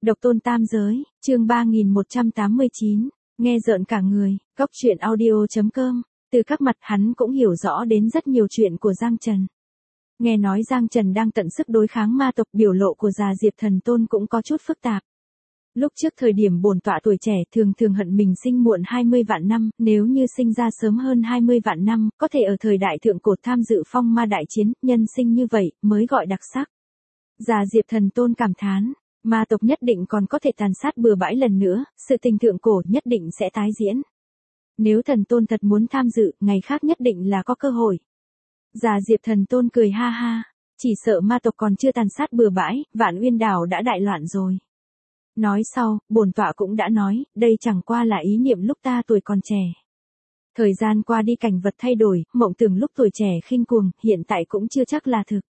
Độc tôn tam giới, chương 3189, nghe rợn cả người, góc truyện audio.com, từ các mặt hắn cũng hiểu rõ đến rất nhiều chuyện của Giang Trần. Nghe nói Giang Trần đang tận sức đối kháng ma tộc, biểu lộ của già Diệp Thần Tôn cũng có chút phức tạp. Lúc trước thời điểm bổn tọa tuổi trẻ thường hận mình sinh muộn 20 vạn năm, nếu như sinh ra sớm hơn 20 vạn năm, có thể ở thời đại thượng cổ tham dự phong ma đại chiến, nhân sinh như vậy, mới gọi đặc sắc. Già Diệp Thần Tôn cảm thán, ma tộc nhất định còn có thể tàn sát bừa bãi lần nữa, sự tình thượng cổ nhất định sẽ tái diễn. Nếu Thần Tôn thật muốn tham dự, ngày khác nhất định là có cơ hội. Già Diệp Thần Tôn cười ha ha, chỉ sợ ma tộc còn chưa tàn sát bừa bãi, Vạn Uyên Đảo đã đại loạn rồi. Nói sau, bổn tọa cũng đã nói, đây chẳng qua là ý niệm lúc ta tuổi còn trẻ. Thời gian qua đi cảnh vật thay đổi, mộng tưởng lúc tuổi trẻ khinh cuồng, hiện tại cũng chưa chắc là thực.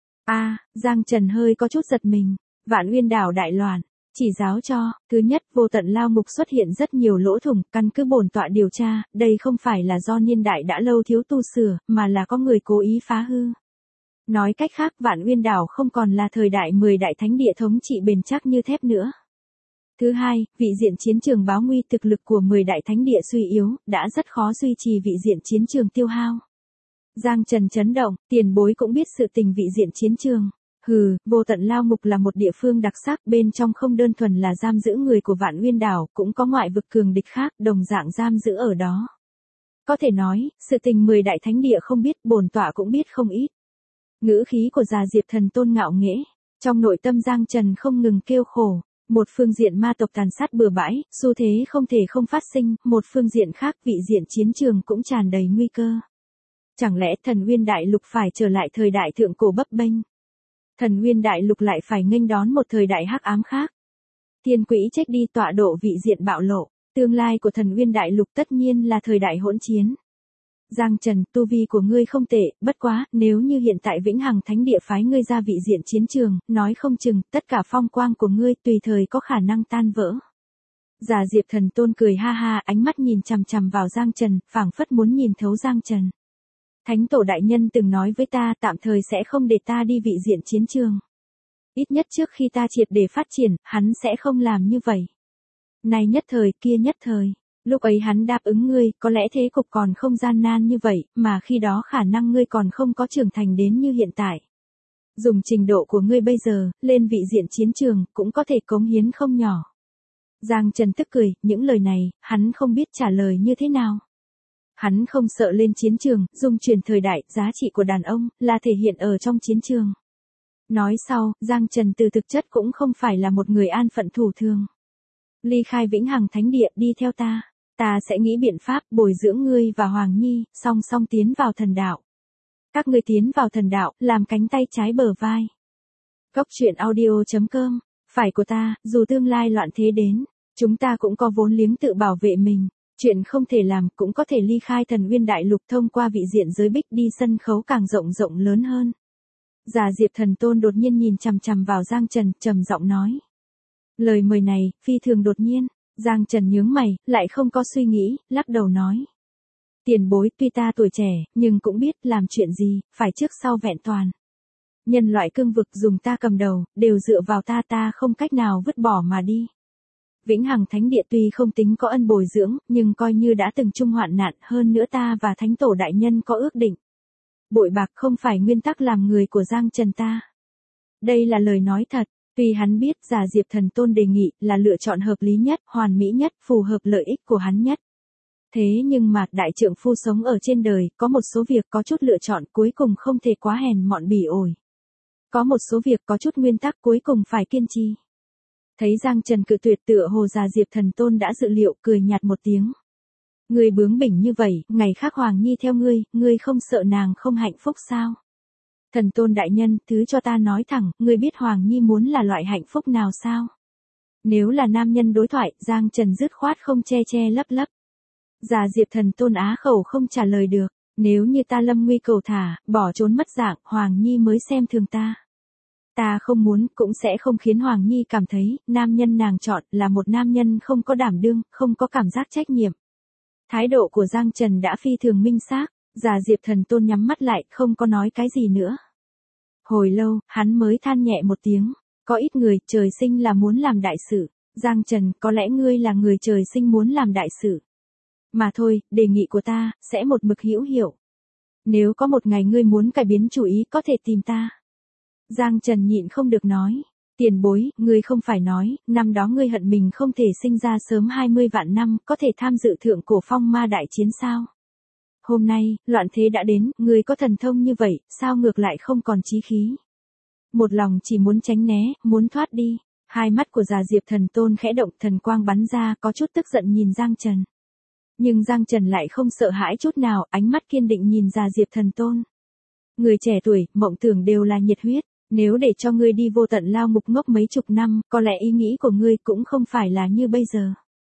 Giang Trần hơi có chút giật mình. Vạn Uyên Đảo đại loạn, chỉ giáo cho, thứ nhất, vô tận lao ngục xuất hiện rất nhiều lỗ thủng, căn cứ bổn tọa điều tra, đây không phải là do niên đại đã lâu thiếu tu sửa, mà là có người cố ý phá hư. Nói cách khác, Vạn Uyên Đảo không còn là thời đại 10 đại thánh địa thống trị bền chắc như thép nữa. Thứ hai, vị diện chiến trường báo nguy, thực lực của 10 đại thánh địa suy yếu, đã rất khó duy trì vị diện chiến trường tiêu hao. Giang Trần chấn động, tiền bối cũng biết sự tình vị diện chiến trường. Vô tận lao ngục là một địa phương đặc sắc, bên trong không đơn thuần là giam giữ người của Vạn Uyên Đảo, cũng có ngoại vực cường địch khác, đồng dạng giam giữ ở đó. Có thể nói, sự tình 10 đại thánh địa không biết, bổn tọa cũng biết không ít. Ngữ khí của già Diệp Thần Tôn ngạo nghễ, trong nội tâm Giang Trần không ngừng kêu khổ. Một phương diện ma tộc tàn sát bừa bãi, xu thế không thể không phát sinh, một phương diện khác vị diện chiến trường cũng tràn đầy nguy cơ. Chẳng lẽ Thần Uyên Đại Lục phải trở lại thời đại thượng cổ bấp bênh? Thần Uyên Đại Lục lại phải nghênh đón một thời đại hắc ám khác. Thiên quỹ trách đi, tọa độ vị diện bạo lộ, tương lai của Thần Uyên Đại Lục tất nhiên là thời đại hỗn chiến. Giang Trần, tu vi của ngươi không tệ, bất quá, nếu như hiện tại Vĩnh Hằng Thánh Địa phái ngươi ra vị diện chiến trường, nói không chừng, tất cả phong quang của ngươi tùy thời có khả năng tan vỡ. Già Diệp Thần Tôn cười ha ha, ánh mắt nhìn chằm chằm vào Giang Trần, phảng phất muốn nhìn thấu Giang Trần. Thánh tổ đại nhân từng nói với ta tạm thời sẽ không để ta đi vị diện chiến trường. Ít nhất trước khi ta triệt để phát triển, hắn sẽ không làm như vậy. Này nhất thời, kia nhất thời. Lúc ấy hắn đáp ứng ngươi, có lẽ thế cục còn không gian nan như vậy, mà khi đó khả năng ngươi còn không có trưởng thành đến như hiện tại. Dùng trình độ của ngươi bây giờ, lên vị diện chiến trường, cũng có thể cống hiến không nhỏ. Giang Trần tức cười, những lời này, hắn không biết trả lời như thế nào. Hắn không sợ lên chiến trường, dung truyền thời đại, giá trị của đàn ông, là thể hiện ở trong chiến trường. Nói sau, Giang Trần từ thực chất cũng không phải là một người an phận thủ thường. Ly khai Vĩnh Hằng Thánh Địa, đi theo ta. Ta sẽ nghĩ biện pháp bồi dưỡng ngươi và Hoàng Nhi, song song tiến vào thần đạo. Các ngươi tiến vào thần đạo, làm cánh tay trái bờ vai. Góc truyện audio.com, phải của ta, dù tương lai loạn thế đến, chúng ta cũng có vốn liếng tự bảo vệ mình. Chuyện không thể làm cũng có thể ly khai Thần Uyên Đại Lục thông qua vị diện giới bích đi sân khấu càng rộng lớn hơn. Già Diệp Thần Tôn đột nhiên nhìn chằm chằm vào Giang Trần, trầm giọng nói. Lời mời này, phi thường đột nhiên. Giang Trần nhướng mày, lại không có suy nghĩ, lắc đầu nói. Tiền bối, tuy ta tuổi trẻ, nhưng cũng biết làm chuyện gì, phải trước sau vẹn toàn. Nhân loại cương vực dùng ta cầm đầu, đều dựa vào ta không cách nào vứt bỏ mà đi. Vĩnh Hằng Thánh Địa tuy không tính có ân bồi dưỡng, nhưng coi như đã từng chung hoạn nạn, hơn nữa ta và Thánh Tổ Đại Nhân có ước định. Bội bạc không phải nguyên tắc làm người của Giang Trần ta. Đây là lời nói thật. Tuy hắn biết già Diệp Thần Tôn đề nghị là lựa chọn hợp lý nhất, hoàn mỹ nhất, phù hợp lợi ích của hắn nhất. Thế nhưng mà đại trượng phu sống ở trên đời, có một số việc có chút lựa chọn cuối cùng không thể quá hèn mọn bỉ ổi. Có một số việc có chút nguyên tắc cuối cùng phải kiên trì. Thấy Giang Trần cự tuyệt, tựa hồ già Diệp Thần Tôn đã dự liệu, cười nhạt một tiếng. Ngươi bướng bỉnh như vậy, ngày khác Hoàng Nhi theo ngươi không sợ nàng không hạnh phúc sao? Thần Tôn đại nhân, thứ cho ta nói thẳng, ngươi biết Hoàng Nhi muốn là loại hạnh phúc nào sao? Nếu là nam nhân đối thoại, Giang Trần dứt khoát không che lấp. Già Diệp Thần Tôn á khẩu không trả lời được, nếu như ta lâm nguy cầu thả, bỏ trốn mất dạng, Hoàng Nhi mới xem thường ta. Ta không muốn, cũng sẽ không khiến Hoàng Nhi cảm thấy, nam nhân nàng chọn là một nam nhân không có đảm đương, không có cảm giác trách nhiệm. Thái độ của Giang Trần đã phi thường minh xác, già Diệp Thần Tôn nhắm mắt lại, không có nói cái gì nữa. Hồi lâu, hắn mới than nhẹ một tiếng. Có ít người trời sinh là muốn làm đại sự. Giang Trần, có lẽ ngươi là người trời sinh muốn làm đại sự. Mà thôi, đề nghị của ta, sẽ một mực hữu hiệu. Nếu có một ngày ngươi muốn cải biến chủ ý có thể tìm ta. Giang Trần nhịn không được nói. Tiền bối, ngươi không phải nói, năm đó ngươi hận mình không thể sinh ra sớm 20 vạn năm, có thể tham dự thượng cổ phong ma đại chiến sao? Hôm nay, loạn thế đã đến, ngươi có thần thông như vậy, sao ngược lại không còn chí khí? Một lòng chỉ muốn tránh né, muốn thoát đi. Hai mắt của già Diệp Thần Tôn khẽ động, thần quang bắn ra, có chút tức giận nhìn Giang Trần. Nhưng Giang Trần lại không sợ hãi chút nào, ánh mắt kiên định nhìn già Diệp Thần Tôn. Người trẻ tuổi, mộng tưởng đều là nhiệt huyết. Nếu để cho ngươi đi vô tận lao ngục ngốc mấy chục năm, có lẽ ý nghĩ của ngươi cũng không phải là như bây giờ.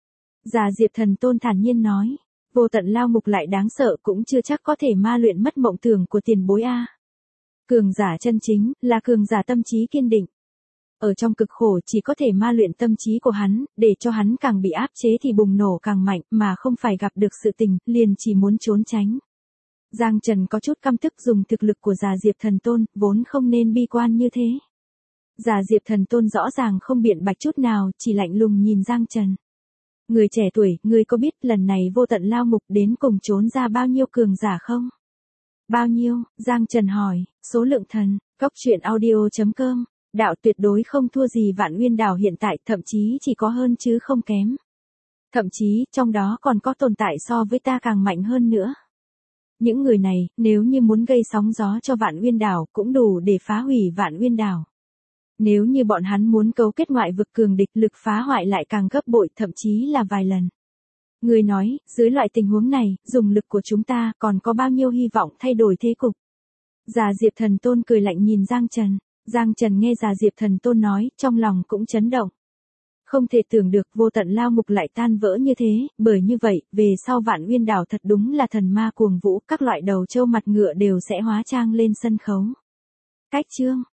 Già Diệp Thần Tôn thản nhiên nói. Vô tận lao ngục lại đáng sợ cũng chưa chắc có thể ma luyện mất mộng tưởng của tiền bối a. Cường giả chân chính, là cường giả tâm trí kiên định. Ở trong cực khổ chỉ có thể ma luyện tâm trí của hắn, để cho hắn càng bị áp chế thì bùng nổ càng mạnh, mà không phải gặp được sự tình, liền chỉ muốn trốn tránh. Giang Trần có chút căm tức dùng thực lực của già Diệp Thần Tôn, vốn không nên bi quan như thế. Già Diệp Thần Tôn rõ ràng không biện bạch chút nào, chỉ lạnh lùng nhìn Giang Trần. Người trẻ tuổi, ngươi có biết lần này vô tận lao ngục đến cùng trốn ra bao nhiêu cường giả không? Bao nhiêu? Giang Trần hỏi. Số lượng thần. Góc truyện audio.com. Đạo tuyệt đối không thua gì Vạn Uyên Đảo hiện tại, thậm chí chỉ có hơn chứ không kém. Thậm chí, trong đó còn có tồn tại so với ta càng mạnh hơn nữa. Những người này, nếu như muốn gây sóng gió cho Vạn Uyên Đảo, cũng đủ để phá hủy Vạn Uyên Đảo. Nếu như bọn hắn muốn cấu kết ngoại vực cường địch, lực phá hoại lại càng gấp bội, thậm chí là vài lần. Người nói, dưới loại tình huống này, dùng lực của chúng ta còn có bao nhiêu hy vọng thay đổi thế cục. Già Diệp Thần Tôn cười lạnh nhìn Giang Trần. Giang Trần nghe già Diệp Thần Tôn nói, trong lòng cũng chấn động. Không thể tưởng được vô tận lao ngục lại tan vỡ như thế, bởi như vậy, về sau Vạn Uyên Đảo thật đúng là thần ma cuồng vũ, các loại đầu trâu mặt ngựa đều sẽ hóa trang lên sân khấu. Cách chương